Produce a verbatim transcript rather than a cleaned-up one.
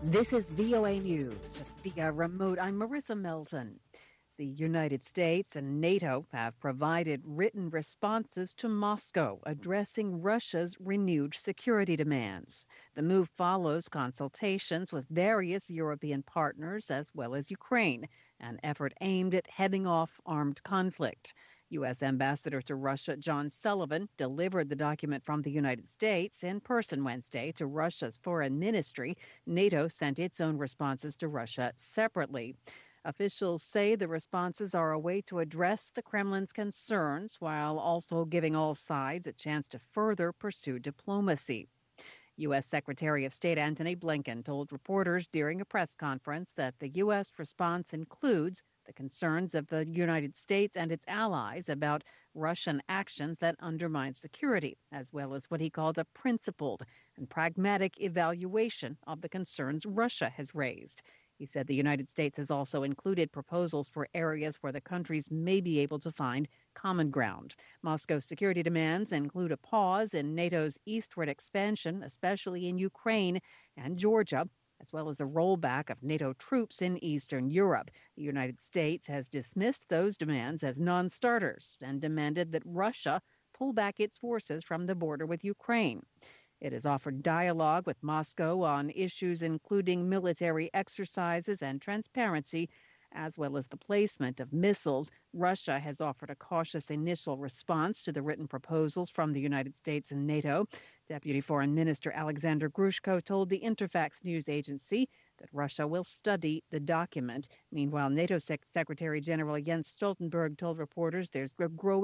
This is V O A News via remote. I'm Marissa Melton. The United States and NATO have provided written responses to Moscow addressing Russia's renewed security demands. The move follows consultations with various European partners as well as Ukraine, an effort aimed at heading off armed conflict. U S. Ambassador to Russia John Sullivan delivered the document from the United States in person Wednesday to Russia's foreign ministry. NATO sent its own responses to Russia separately. Officials say the responses are a way to address the Kremlin's concerns while also giving all sides a chance to further pursue diplomacy. U S. Secretary of State Antony Blinken told reporters during a press conference that the U S response includes the concerns of the United States and its allies about Russian actions that undermine security, as well as what he called a principled and pragmatic evaluation of the concerns Russia has raised. He said the United States has also included proposals for areas where the countries may be able to find common ground. Moscow's security demands include a pause in NATO's eastward expansion, especially in Ukraine and Georgia, as well as a rollback of NATO troops in Eastern Europe. The United States has dismissed those demands as non-starters and demanded that Russia pull back its forces from the border with Ukraine. It has offered dialogue with Moscow on issues including military exercises and transparency, as well as the placement of missiles. Russia has offered a cautious initial response to the written proposals from the United States and NATO. Deputy Foreign Minister Alexander Grushko told the Interfax news agency that Russia will study the document. Meanwhile, NATO Sec- Secretary General Jens Stoltenberg told reporters there's a growing